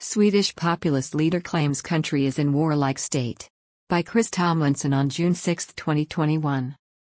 Swedish populist leader claims country is in warlike state. By Chris Tomlinson on June 6, 2021.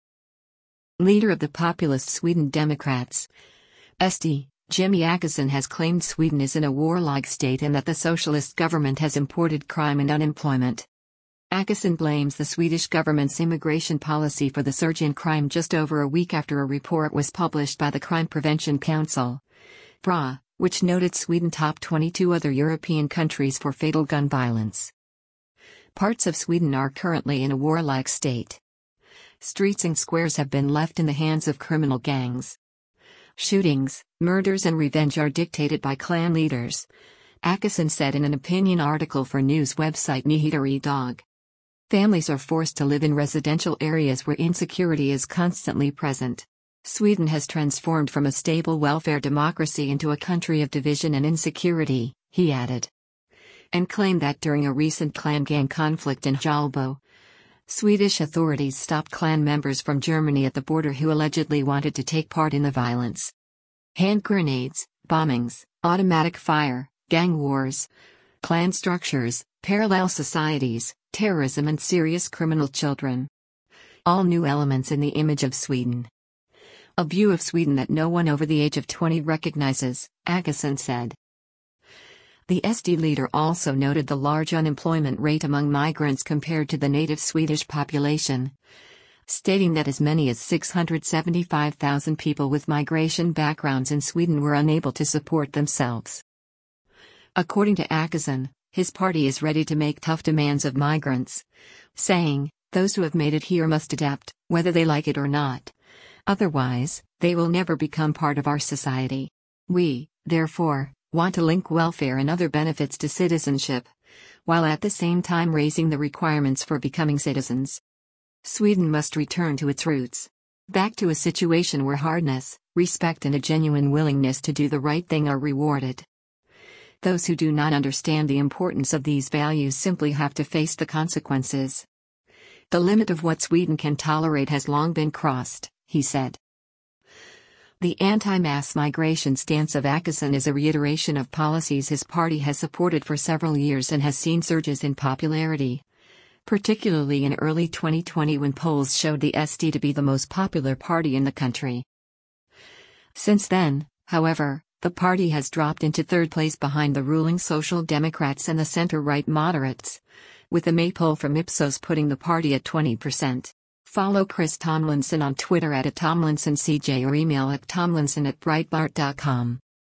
Leader of the populist Sweden Democrats, SD, Jimmy Åkesson has claimed Sweden is in a warlike state and that the socialist government has imported crime and unemployment. Åkesson blames the Swedish government's immigration policy for the surge in crime just over a week after a report was published by the Crime Prevention Council, BRA, which noted Sweden topped 22 other European countries for fatal gun violence. Parts of Sweden are currently in a warlike state. Streets and squares have been left in the hands of criminal gangs. Shootings, murders and revenge are dictated by clan leaders, Åkesson said in an opinion article for news website Nyheter Idag. Families are forced to live in residential areas where insecurity is constantly present. Sweden has transformed from a stable welfare democracy into a country of division and insecurity, he added. And claimed that during a recent clan gang conflict in Hjällbo, Swedish authorities stopped clan members from Germany at the border who allegedly wanted to take part in the violence. Hand grenades, bombings, automatic fire, gang wars, clan structures, parallel societies, terrorism and serious criminal children. All new elements in the image of Sweden. A view of Sweden that no one over the age of 20 recognizes, Åkesson said. The SD leader also noted the large unemployment rate among migrants compared to the native Swedish population, stating that as many as 675,000 people with migration backgrounds in Sweden were unable to support themselves. According to Åkesson, his party is ready to make tough demands of migrants, saying, those who have made it here must adapt, whether they like it or not. Otherwise, they will never become part of our society. We, therefore, want to link welfare and other benefits to citizenship, while at the same time raising the requirements for becoming citizens. Sweden must return to its roots. Back to a situation where hardness, respect and a genuine willingness to do the right thing are rewarded. Those who do not understand the importance of these values simply have to face the consequences. The limit of what Sweden can tolerate has long been crossed, he said. The anti-mass migration stance of Åkesson is a reiteration of policies his party has supported for several years and has seen surges in popularity, particularly in early 2020 when polls showed the SD to be the most popular party in the country. Since then, however, the party has dropped into third place behind the ruling Social Democrats and the center-right moderates, with a May poll from Ipsos putting the party at 20%. Follow Chris Tomlinson on Twitter @TomlinsonCJ or email at tomlinson@breitbart.com.